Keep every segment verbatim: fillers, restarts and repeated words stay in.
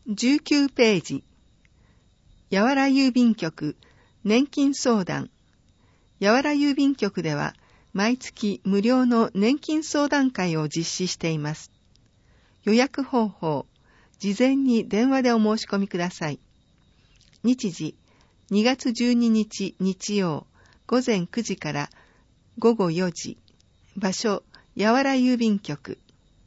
じゅうきゅうページ、やわら郵便局年金相談。やわら郵便局では毎月無料の年金相談会を実施しています。予約方法、事前に電話でお申し込みください。日時、にがつじゅうににち日曜、午前くじからごごよじ。場所、やわら郵便局。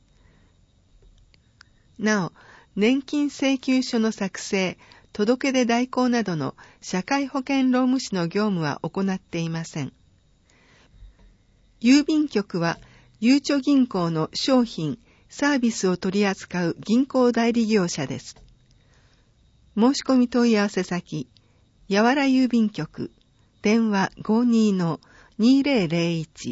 なお、年金請求書の作成、届出代行などの社会保険労務士の業務は行っていません。郵便局は、ゆうちょ銀行の商品、サービスを取り扱う銀行代理業者です。申し込み問い合わせ先、やわら郵便局、電話 ごじゅうにのにせんいち。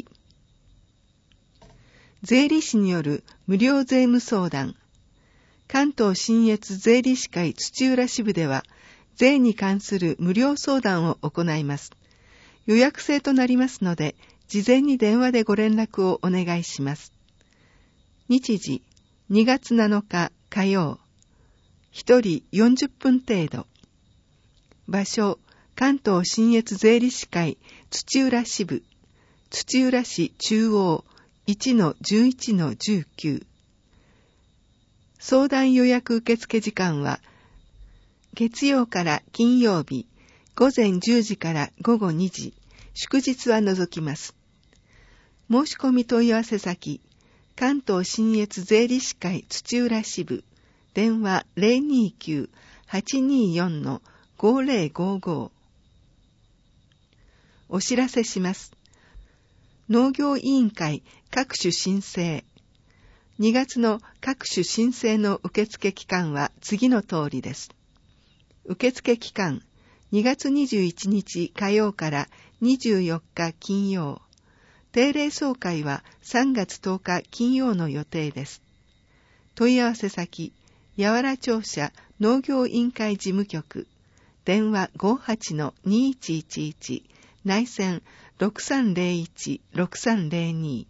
税理士による無料税務相談。関東信越税理士会土浦支部では、税に関する無料相談を行います。予約制となりますので、事前に電話でご連絡をお願いします。日時、にがつなのか火曜。ひとりよんじゅっぷん程度。場所、関東信越税理士会土浦支部、土浦市中央 いちのじゅういちのじゅうきゅう。相談予約受付時間は、月曜から金曜日、午前じゅうじからごごにじ、祝日は除きます。申し込み問い合わせ先、関東信越税理士会土浦支部、電話 ゼロにきゅう はちにーよん のごぜろごご。お知らせします。農業委員会各種申請。にがつの各種申請の受付期間は次の通りです。受付期間、にがつにじゅういちにち火曜からにじゅうよっか金曜。定例総会はさんがつとおか金曜の予定です。問い合わせ先、やわら庁舎農業委員会事務局、電話 ごはちのにいちいちいち、内線 ろくさんぜろいち ろくさんぜろに。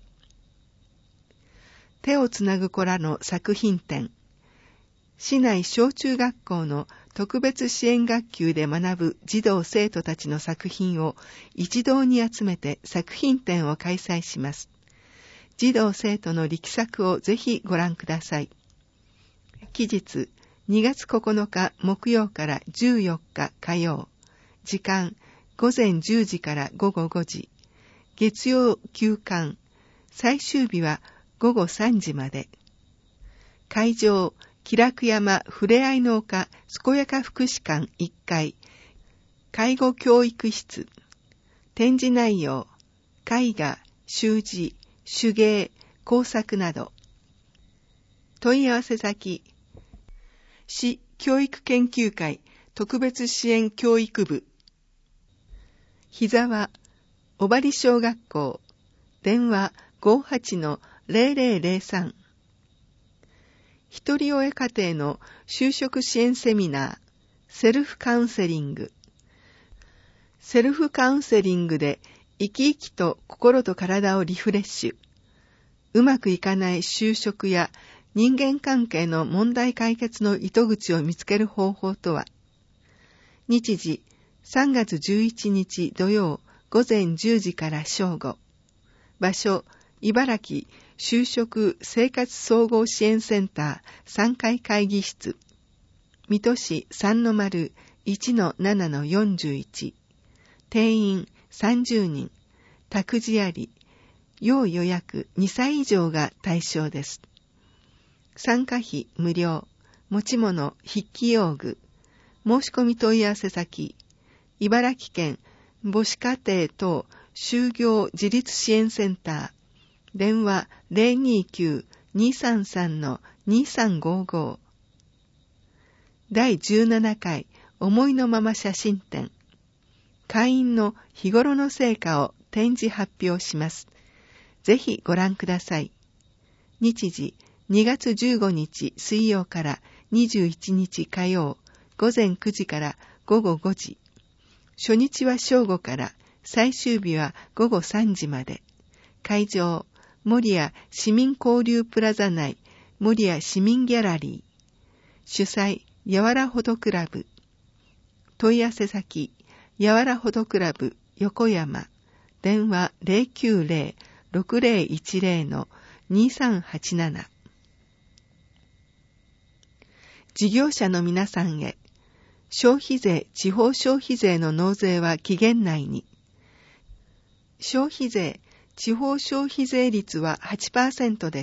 手をつなぐ子らの作品展。市内小中学校の特別支援学級で学ぶ児童生徒たちの作品を一堂に集めて作品展を開催します。児童生徒の力作をぜひご覧ください。期日、にがつここのか木曜からじゅうよっか火曜。時間、ごぜんじゅうじからごごごじ。月曜休館。最終日はごごさんじまで。会場、気楽山ふれあいの丘健やか福祉館いっかい。介護教育室。展示内容、絵画、習字、手芸、工作など。問い合わせ先、市教育研究会特別支援教育部。日沢、小針小学校。電話 ごはちのぜろぜろぜろさん。ひとり親家庭の就職支援セミナー、セルフカウンセリング。セルフカウンセリングで生き生きと心と体をリフレッシュ。うまくいかない就職や人間関係の問題解決の糸口を見つける方法とは。日時、さんがつじゅういちにち土曜午前じゅうじから正午。場所、茨城就職生活総合支援センターさんかい会議室。水戸市 さんのまるいちのななのよんじゅういち。定員さんじゅうにん。託児あり。要予約にさい以上が対象です。参加費無料。持ち物筆記用具。申し込み問い合わせ先。茨城県母子家庭等就業自立支援センター。電話 ゼロにきゅう にさんさん のにさんごご。だいじゅうななかい思いのまま写真展。会員の日頃の成果を展示発表します。ぜひご覧ください。日時、にがつじゅうごにち水曜からにじゅういちにち火曜、午前くじからごごごじ。初日は正午から、最終日はごごさんじまで。会場、守谷市民交流プラザ内、守谷市民ギャラリー。主催、 やわらほどクラブ。問い合わせ先、やわらほどクラブ横山。電話 ゼロきゅうゼロ ろくゼロいちゼロ のにさんはちなな。事業者の皆さんへ、消費税、地方消費税の納税は期限内に。消費税、地方消費税率は はちパーセント です。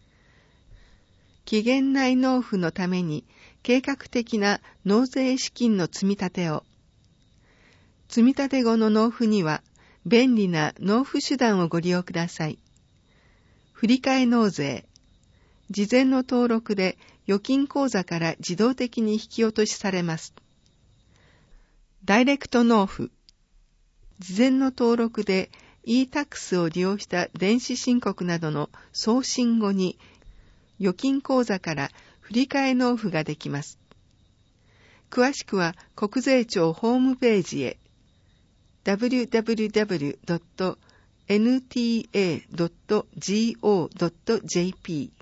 期限内納付のために計画的な納税資金の積み立てを。積み立て後の納付には便利な納付手段をご利用ください。振替納税。事前の登録で預金口座から自動的に引き落としされます。ダイレクト納付。事前の登録で イータックス を利用した電子申告などの送信後に預金口座から振替納付ができます。詳しくは国税庁ホームページへ ダブリューダブリューダブリュードットエヌティーエードットゴードットジェーピー